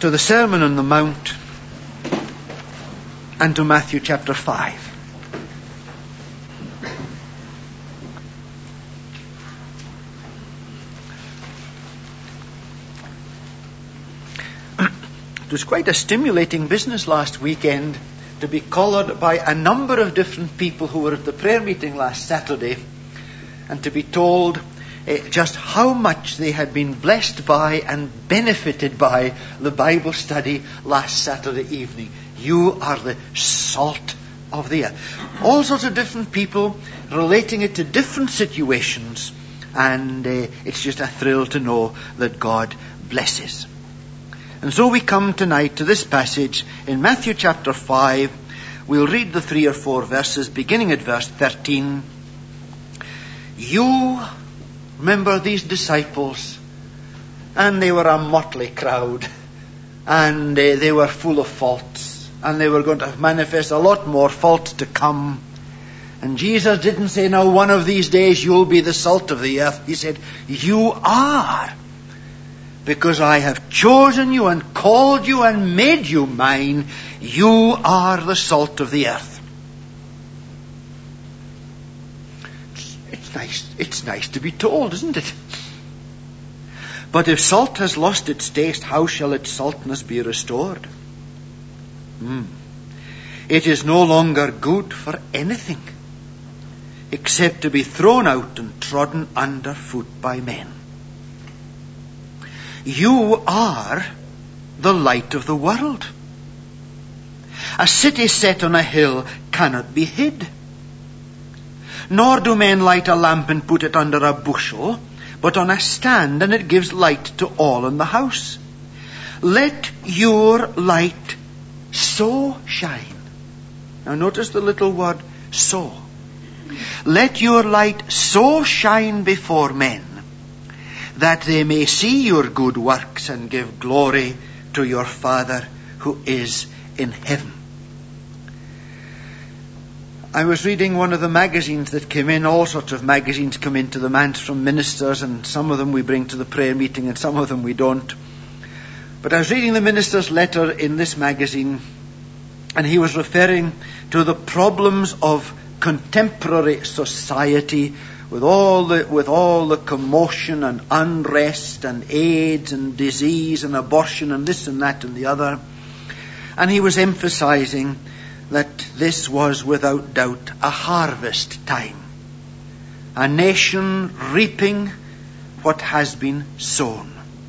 to the Sermon on the Mount and to Matthew chapter 5. It was quite a stimulating business last weekend to be collared by a number of different people who were at the prayer meeting last Saturday, and to be told just how much they had been blessed by and benefited by the Bible study last Saturday evening. You are the salt of the earth. All sorts of different people relating it to different situations, and it's just a thrill to know that God blesses. And so we come tonight to this passage in Matthew chapter 5. We'll read the 3 or 4 verses, beginning at verse 13. You remember these disciples, and they were a motley crowd, and they were full of faults, and they were going to manifest a lot more faults to come. And Jesus didn't say, now one of these days you'll be the salt of the earth. He said, you are, because I have chosen you and called you and made you mine. You are the salt of the earth. It's nice to be told, isn't it? But if salt has lost its taste, how shall its saltness be restored? It is no longer good for anything except to be thrown out and trodden underfoot by men. You are the light of the world. A city set on a hill cannot be hid. Nor do men light a lamp and put it under a bushel, but on a stand, and it gives light to all in the house. Let your light so shine. Now notice the little word so. Let your light so shine before men, that they may see your good works and give glory to your Father who is in heaven. I was reading one of the magazines that came in. All sorts of magazines come into the manse from ministers, and some of them we bring to the prayer meeting and some of them we don't. But I was reading the minister's letter in this magazine, and he was referring to the problems of contemporary society with all the commotion and unrest and AIDS and disease and abortion and this and that and the other. And he was emphasizing that this was without doubt a harvest time. A nation reaping what has been sown.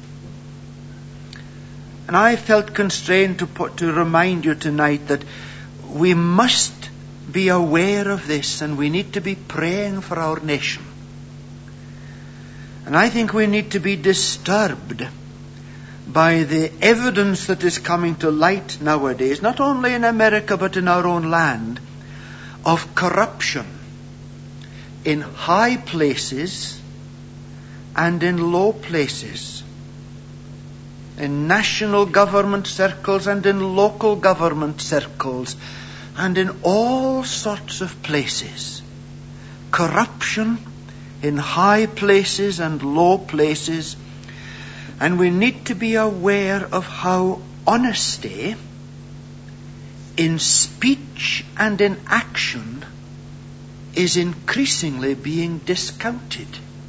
And I felt constrained to remind you tonight that we must be aware of this, and we need to be praying for our nation. And I think we need to be disturbed by the evidence that is coming to light nowadays, not only in America but in our own land, of corruption in high places and in low places, in national government circles and in local government circles, and in all sorts of places. Corruption in high places and low places. And we need to be aware of how honesty in speech and in action is increasingly being discounted.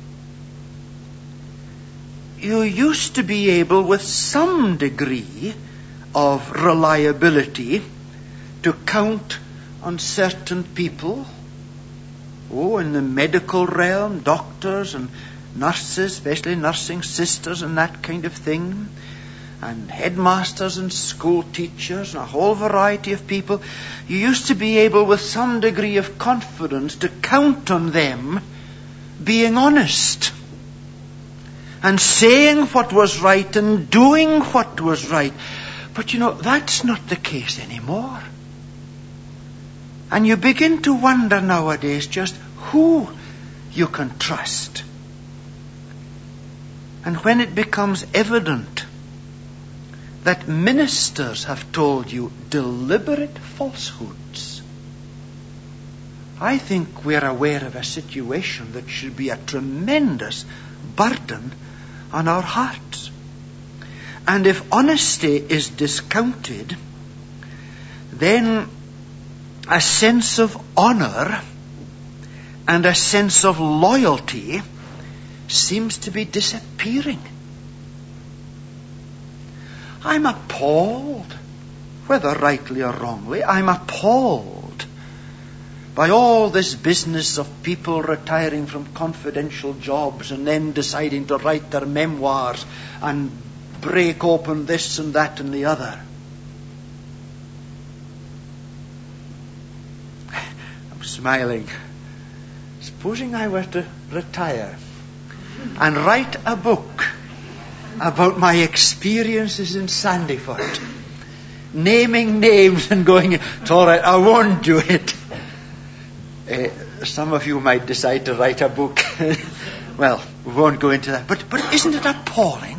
You used to be able, with some degree of reliability, to count on certain people. In the medical realm, doctors and nurses, especially nursing sisters and that kind of thing, and headmasters and school teachers and a whole variety of people. You used to be able, with some degree of confidence, to count on them being honest and saying what was right and doing what was right. But that's not the case anymore. And you begin to wonder nowadays just who you can trust. And when it becomes evident that ministers have told you deliberate falsehoods, I think we're aware of a situation that should be a tremendous burden on our hearts. And if honesty is discounted, then a sense of honor and a sense of loyalty seems to be disappearing. I'm appalled, whether rightly or wrongly, I'm appalled by all this business of people retiring from confidential jobs and then deciding to write their memoirs and break open this and that and the other. I'm smiling. Supposing I were to retire and write a book about my experiences in Sandyford, naming names and going, it's all right, I won't do it. Some of you might decide to write a book. Well, we won't go into that. But isn't it appalling?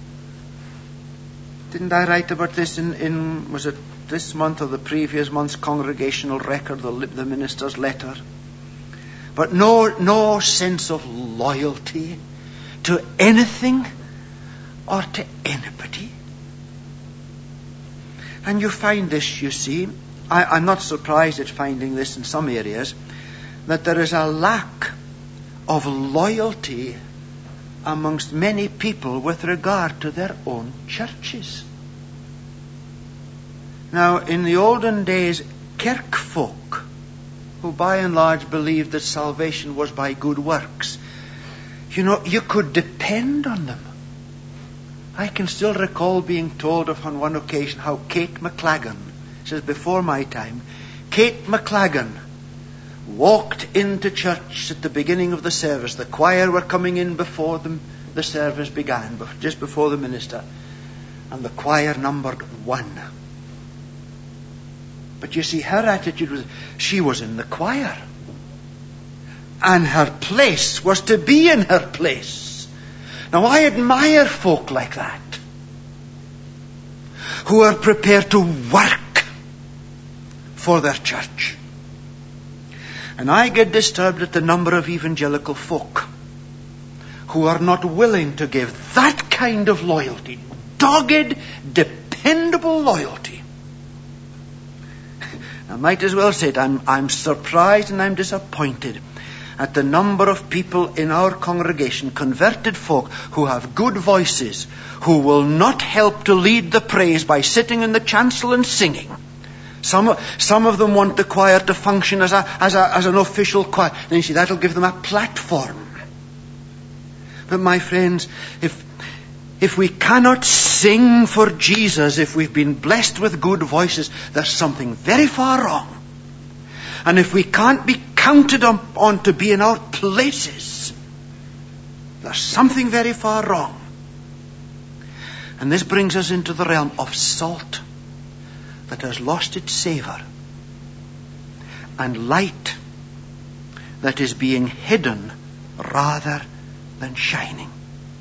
Didn't I write about this in was it this month or the previous month's congregational record, the minister's letter? But no sense of loyalty to anything or to anybody. And you find this, you see, I'm not surprised at finding this in some areas, that there is a lack of loyalty amongst many people with regard to their own churches. Now, in the olden days, kirkfolk, who by and large believed that salvation was by good works, you could depend on them. I can still recall being told of on one occasion how Kate McLagan, says before my time, Kate McLagan walked into church at the beginning of the service. The choir were coming in before the service began, just before the minister, and the choir numbered 1. But you see, her attitude was, she was in the choir, and her place was to be in her place. Now, I admire folk like that, who are prepared to work for their church. And I get disturbed at the number of evangelical folk who are not willing to give that kind of loyalty, dogged, dependable loyalty. I might as well say it, I'm surprised and I'm disappointed at the number of people in our congregation, converted folk, who have good voices, who will not help to lead the praise by sitting in the chancel and singing. Some of them want the choir to function as an official choir. And you see, that'll give them a platform. But my friends, if we cannot sing for Jesus, if we've been blessed with good voices, there's something very far wrong. And if we can't be counted on to be in our places, there's something very far wrong. And this brings us into the realm of salt that has lost its savour, and light that is being hidden rather than shining.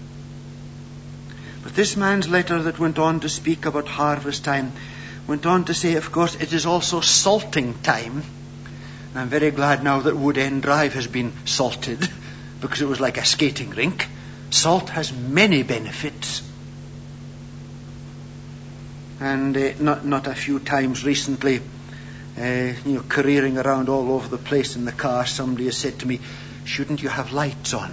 But this man's letter that went on to speak about harvest time went on to say, of course, it is also salting time. And I'm very glad now that Wood End Drive has been salted, because it was like a skating rink. Salt has many benefits. And not a few times recently, careering around all over the place in the car, somebody has said to me, shouldn't you have lights on?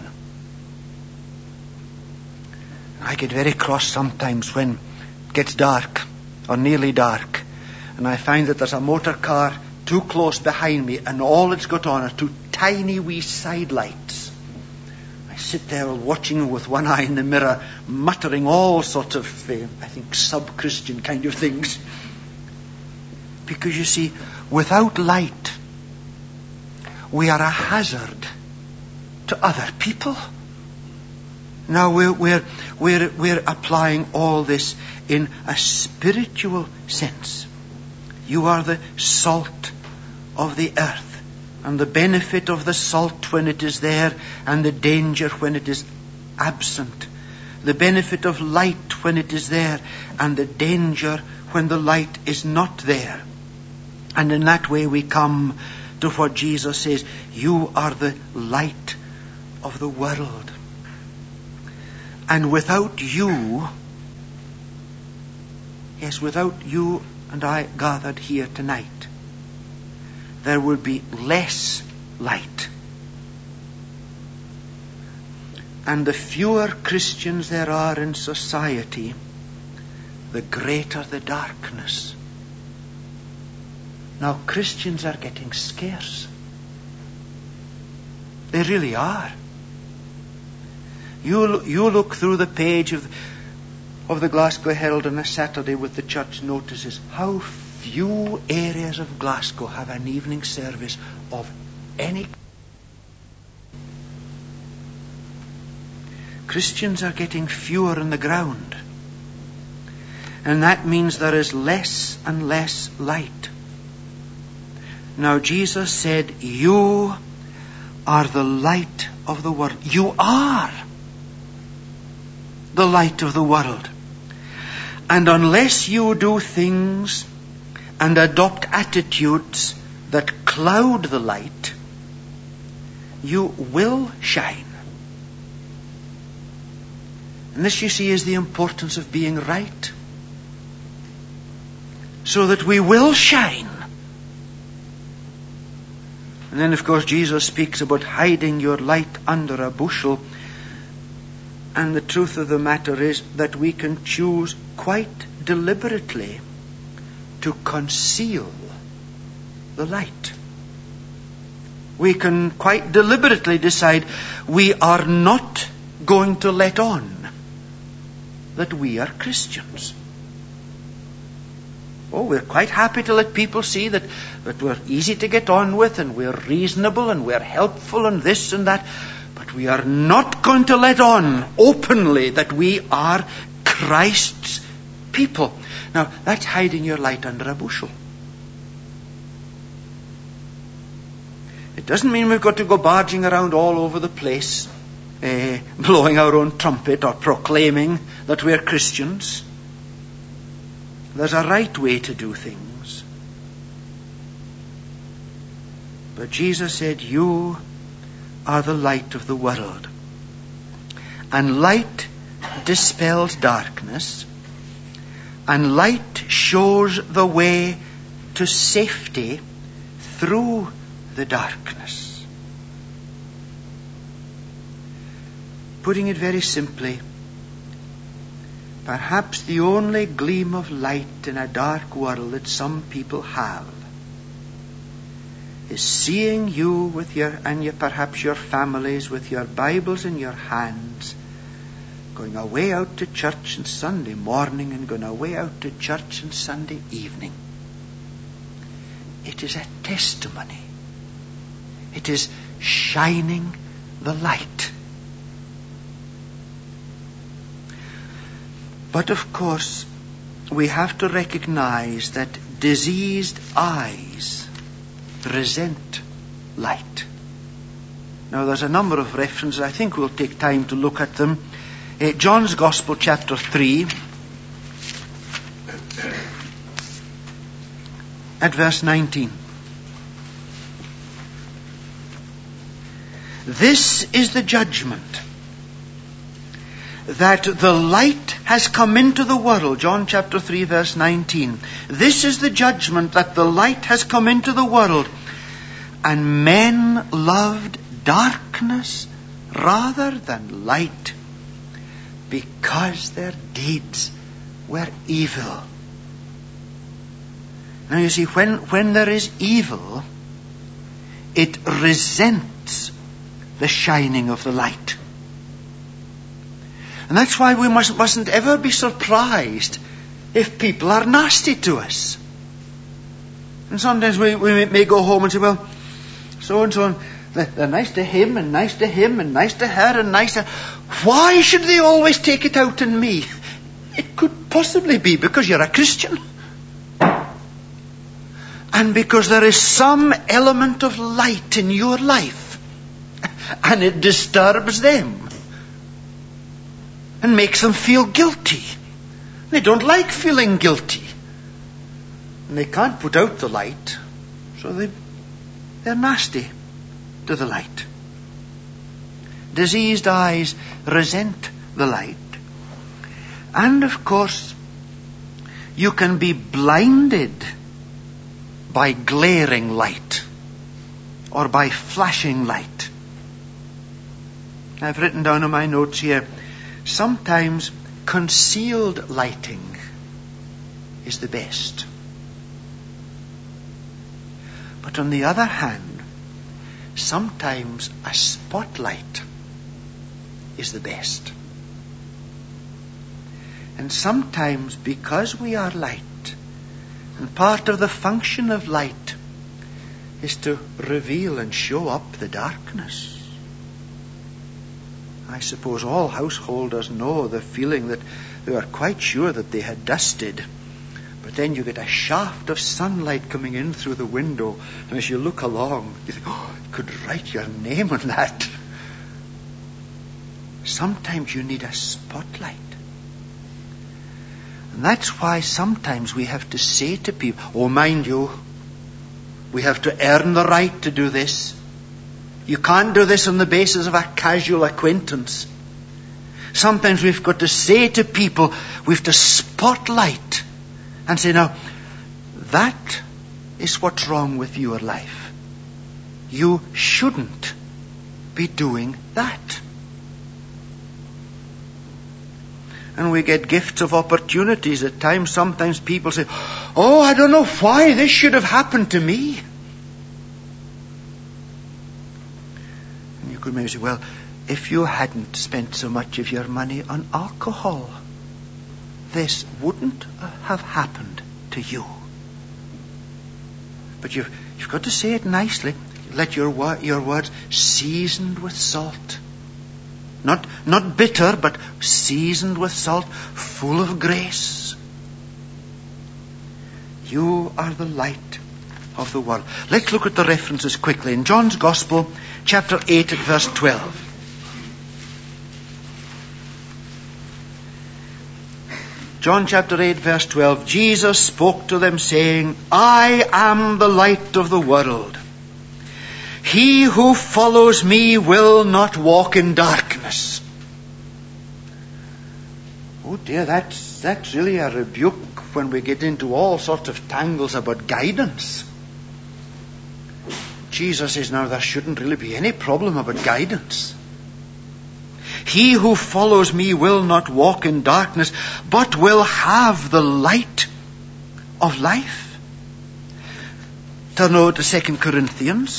I get very cross sometimes when it gets dark, or nearly dark, and I find that there's a motor car too close behind me, and all it's got on are 2 tiny wee side lights. I sit there watching with one eye in the mirror, muttering all sorts of, sub-Christian kind of things. Because you see, without light, we are a hazard to other people. Now we're applying all this in a spiritual sense. You are the salt of the earth, and the benefit of the salt when it is there, and the danger when it is absent. The benefit of light when it is there, and the danger when the light is not there. And in that way we come to what Jesus says, you are the light of the world. And without you, Yes, without you and I gathered here tonight, there will be less light. And the fewer Christians there are in society, the greater the darkness. Now, Christians are getting scarce. They really are. You look through the page of the Glasgow Herald on a Saturday with the church notices. How few areas of Glasgow have an evening service of any. Christians are getting fewer on the ground. And that means there is less and less light. Now Jesus said, you are the light of the world. You are the light of the world. And unless you do things and adopt attitudes that cloud the light, you will shine. And this, you see, is the importance of being right. So that we will shine. And then, of course, Jesus speaks about hiding your light under a bushel. And the truth of the matter is that we can choose quite deliberately to conceal the light. We can quite deliberately decide we are not going to let on that we are Christians. Oh, we're quite happy to let people see that we're easy to get on with and we're reasonable and we're helpful and this and that. But we are not going to let on openly that we are Christ's people. Now, that's hiding your light under a bushel. It doesn't mean we've got to go barging around all over the place, blowing our own trumpet or proclaiming that we're Christians. There's a right way to do things. But Jesus said, you are the light of the world. And light dispels darkness. And light shows the way to safety through the darkness. Putting it very simply, perhaps the only gleam of light in a dark world that some people have is seeing you with perhaps your families with your Bibles in your hands, going away out to church on Sunday morning and going away out to church on Sunday evening. It is a testimony. It is shining the light. But of course, we have to recognize that diseased eyes resent light. Now, there's a number of references. I think we'll take time to look at them. John's Gospel, chapter 3, at verse 19. This is the judgment, that the light has come into the world. John chapter 3 verse 19. This is the judgment, that the light has come into the world, and men loved darkness rather than light, because their deeds were evil. Now you see, when there is evil, it resents the shining of the light. And that's why we mustn't ever be surprised if people are nasty to us. And sometimes we may go home and say, well, so and so, they're nice to him and nice to him and nice to her and nice to... Why should they always take it out on me? It could possibly be because you're a Christian. And because there is some element of light in your life. And it disturbs them. And makes them feel guilty. They don't like feeling guilty. And they can't put out the light. So they're nasty to the light. Diseased eyes resent the light. And of course, You can be blinded by glaring light or by flashing light. I've written down in my notes here, sometimes concealed lighting is the best. But on the other hand, sometimes a spotlight is the best. And sometimes, because we are light, and part of the function of light is to reveal and show up the darkness. I suppose all householders know the feeling that they are quite sure that they had dusted, but then you get a shaft of sunlight coming in through the window, and as you look along, you think, oh, you could write your name on that. Sometimes you need a spotlight. And that's why sometimes we have to say to people, oh, mind you, we have to earn the right to do this. You can't do this on the basis of a casual acquaintance. Sometimes we've got to say to people, we have to spotlight and say, now, that is what's wrong with your life. You shouldn't be doing that. And we get gifts of opportunities at times. Sometimes people say, oh, I don't know why this should have happened to me. And you could maybe say, well, if you hadn't spent so much of your money on alcohol, this wouldn't have happened to you. But you've got to say it nicely. Let your words seasoned with salt. Not bitter, but seasoned with salt, full of grace. You are the light of the world. Let's look at the references quickly. In John's Gospel, chapter 8 at verse 12. John chapter 8, verse 12. Jesus spoke to them, saying, I am the light of the world. He who follows me will not walk in darkness. Oh dear, that's really a rebuke when we get into all sorts of tangles about guidance. Jesus says, now there shouldn't really be any problem about guidance. He who follows me will not walk in darkness, but will have the light of life. Turn over to 2 Corinthians.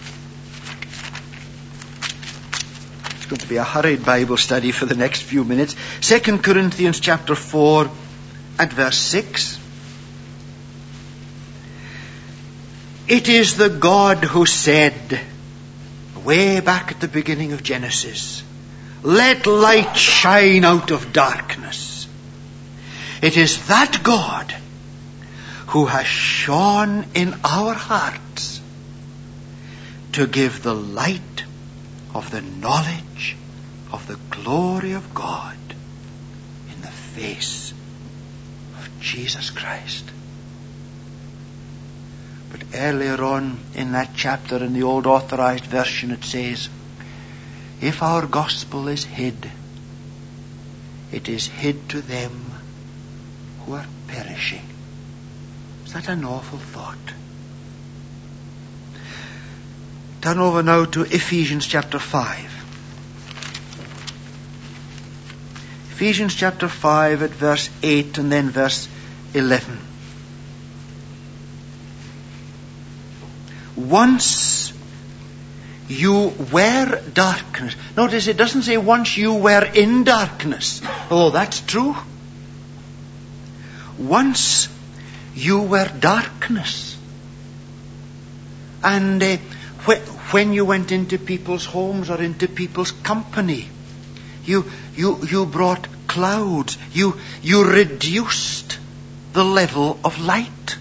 It's going to be a hurried Bible study for the next few minutes. 2 Corinthians chapter 4 and verse 6. It is the God who said, way back at the beginning of Genesis, let light shine out of darkness. It is that God who has shone in our hearts to give the light of the knowledge of the glory of God in the face of Jesus Christ. But earlier on in that chapter, in the old authorized version, it says, if our gospel is hid, it is hid to them who are perishing. Is that an awful thought? Turn over now to Ephesians chapter 5. Ephesians chapter 5 at verse 8 and then verse 11. Once you were darkness. Notice it doesn't say once you were in darkness. Oh, that's true. Once you were darkness. And when you went into people's homes or into people's company, you brought clouds. You reduced the level of light.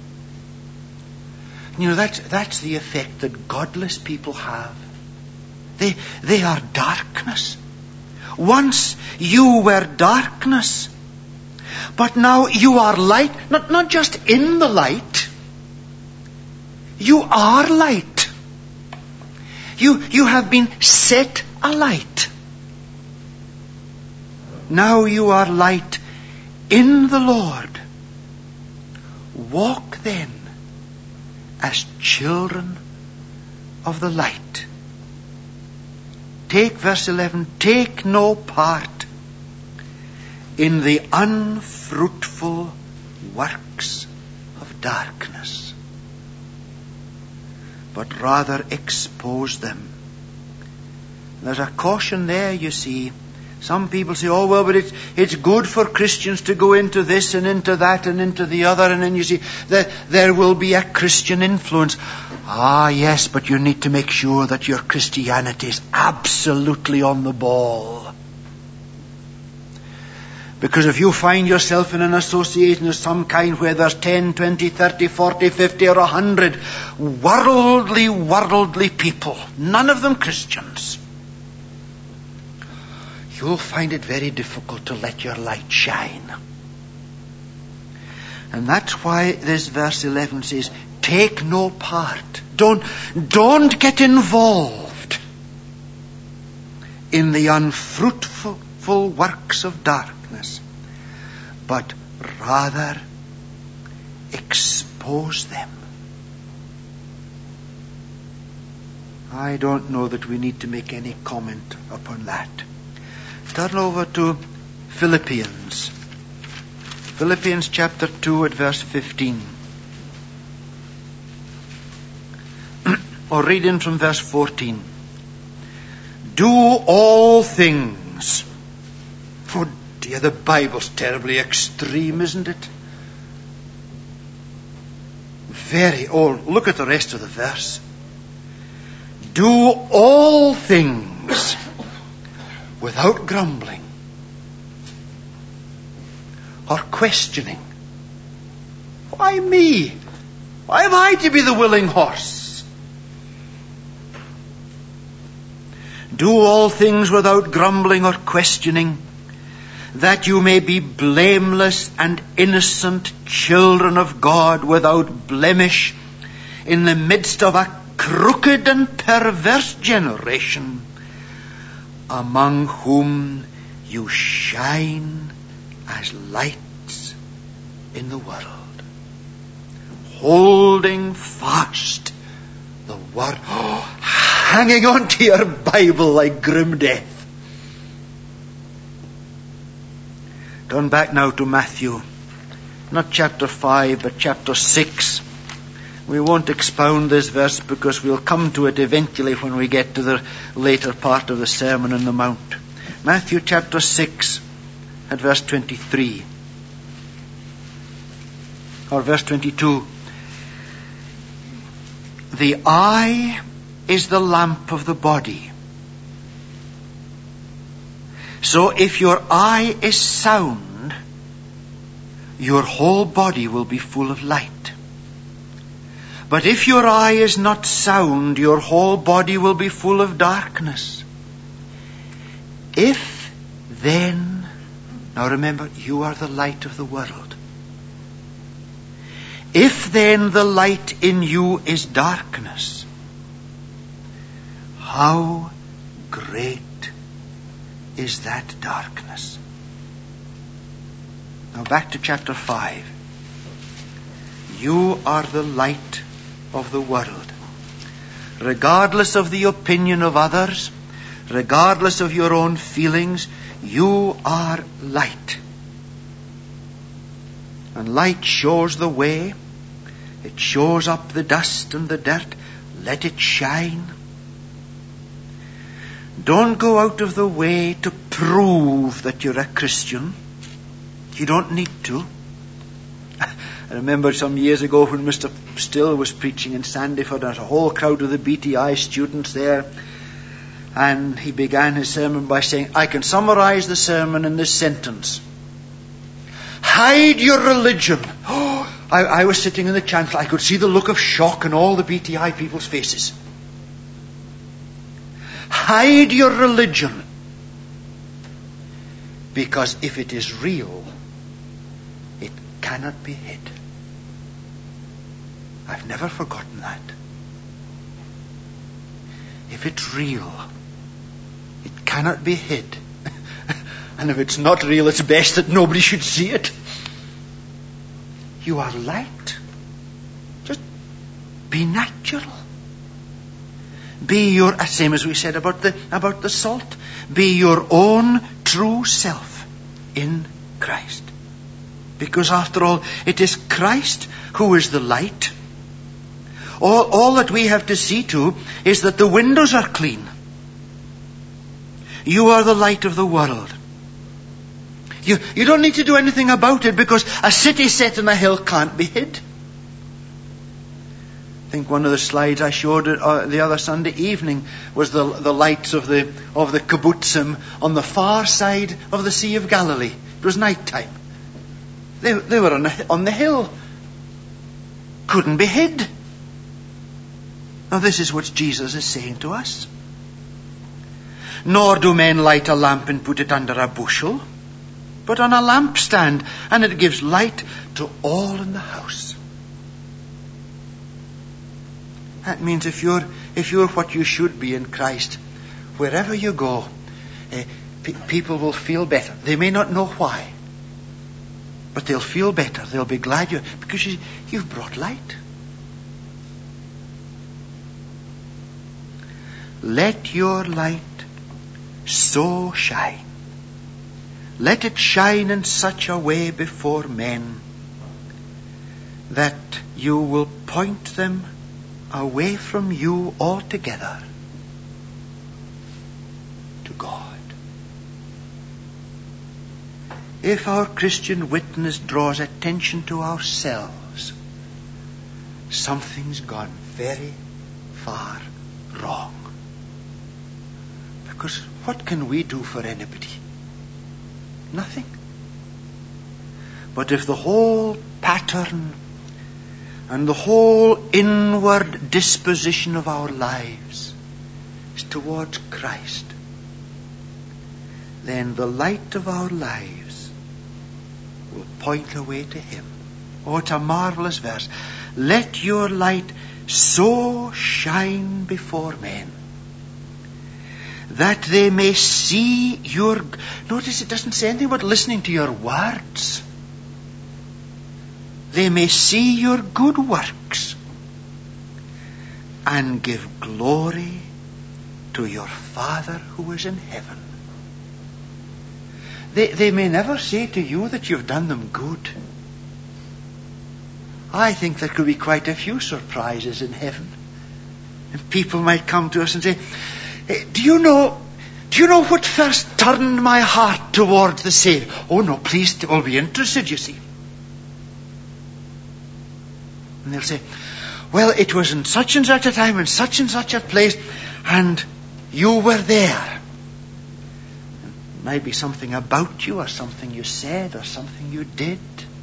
You know, that's the effect that godless people have. They are darkness. Once you were darkness, but now you are light. Not just in the light. You are light. You have been set alight. Now you are light in the Lord. Walk then as children of the light. Take verse 11, take no part in the unfruitful works of darkness, but rather expose them. There's a caution there, you see. Some people say, oh, well, but it's good for Christians to go into this and into that and into the other, and then you see that there will be a Christian influence. Ah, yes, but you need to make sure that your Christianity is absolutely on the ball. Because if you find yourself in an association of some kind where there's 10, 20, 30, 40, 50 or 100 worldly people, none of them Christians, you'll find it very difficult to let your light shine. And that's why this verse 11 says, take no part. Don't get involved in the unfruitful works of darkness, but rather expose them. I don't know that we need to make any comment upon that. Turn over to Philippians. Philippians chapter 2 at verse 15. Or reading from verse 14. Do all things. Oh dear, the Bible's terribly extreme, isn't it? Very. Oh, look at the rest of the verse. Do all things without grumbling or questioning. Why me? Why am I to be the willing horse? Do all things without grumbling or questioning, that you may be blameless and innocent children of God, without blemish, in the midst of a crooked and perverse generation, among whom you shine as lights in the world, holding fast the word, hanging on to your Bible like grim death. Turn back now to Matthew, not chapter 5, but chapter 6. We won't expound this verse because we'll come to it eventually when we get to the later part of the Sermon on the Mount. Matthew chapter 6 at verse 23. Or verse 22. The eye is the lamp of the body. So if your eye is sound, your whole body will be full of light. But if your eye is not sound, your whole body will be full of darkness. If then, now remember, you are the light of the world. If then the light in you is darkness, how great is that darkness? Now back to chapter 5. You are the light of the world. Regardless of the opinion of others, regardless of your own feelings, you are light. And light shows the way. It shows up the dust and the dirt. Let it shine. Don't go out of the way to prove that you're a Christian. You don't need to. I remember some years ago when Mr. Still was preaching in Sandyford, there was a whole crowd of the BTI students there, and he began his sermon by saying, I can summarize the sermon in this sentence: hide your religion. I was sitting in the chancel. I could see the look of shock on all the BTI people's faces. Hide your religion, because if it is real, it cannot be hid. I've never forgotten that. If it's real, it cannot be hid. And if it's not real, it's best that nobody should see it. You are light. Just be natural. Be your, same as we said about the salt. Be your own true self in Christ. Because after all, it is Christ who is the light. All that we have to see to is that the windows are clean. You are the light of the world. You don't need to do anything about it, because a city set on a hill can't be hid. I think one of the slides I showed the other Sunday evening was the lights of the kibbutzim on the far side of the Sea of Galilee. It was night time. They were on the hill. Couldn't be hid. Now this is what Jesus is saying to us. Nor do men light a lamp and put it under a bushel, but on a lampstand, and it gives light to all in the house. That means if you're what you should be in Christ, wherever you go, people will feel better. They may not know why, but they'll feel better. They'll be glad because you've brought light. Let your light so shine. Let it shine in such a way before men that you will point them away from you altogether to God. If our Christian witness draws attention to ourselves, something's gone very far wrong. Because what can we do for anybody? Nothing. But if the whole pattern and the whole inward disposition of our lives is towards Christ, then the light of our lives will point away to Him. Oh, it's a marvelous verse. Let your light so shine before men that they may see your... Notice it doesn't say anything about listening to your words. They may see your good works and give glory to your Father who is in heaven. They may never say to you that you've done them good. I think there could be quite a few surprises in heaven. And people might come to us and say, Do you know what first turned my heart towards the Savior? Oh no, please, we'll be interested, you see. And they'll say, well, it was in such and such a time, in such and such a place, and you were there. It might be something about you, or something you said, or something you did.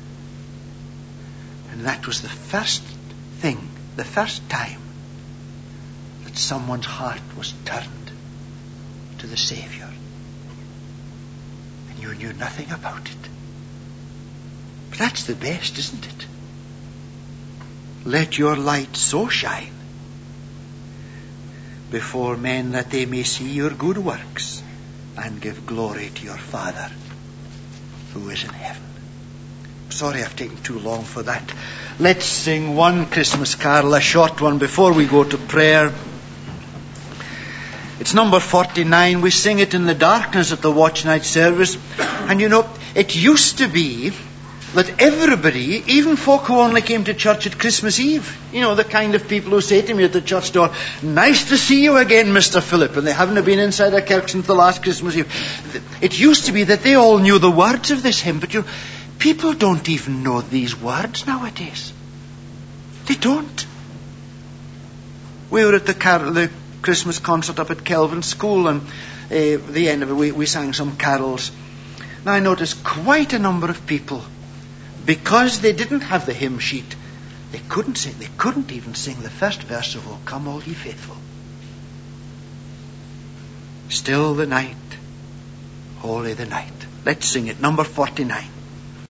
And that was the first thing, the first time that someone's heart was turned to the Savior. And you knew nothing about it. But that's the best, isn't it? Let your light so shine before men that they may see your good works and give glory to your Father who is in heaven. Sorry I've taken too long for that. Let's sing one Christmas carol, a short one, before we go to prayer. It's number 49. We sing it in the darkness at the watch night service. And you know, it used to be that everybody, even folk who only came to church at Christmas Eve, you know, the kind of people who say to me at the church door, nice to see you again, Mr. Philip, and they haven't been inside a kirk since the last Christmas Eve. It used to be that they all knew the words of this hymn, but people don't even know these words nowadays. They don't. We were at the Christmas concert up at Kelvin School, and the end of it we sang some carols. Now I noticed quite a number of people, because they didn't have the hymn sheet, they couldn't even sing the first verse of O Come All Ye Faithful. Still the night, holy the night. Let's sing it, number 49.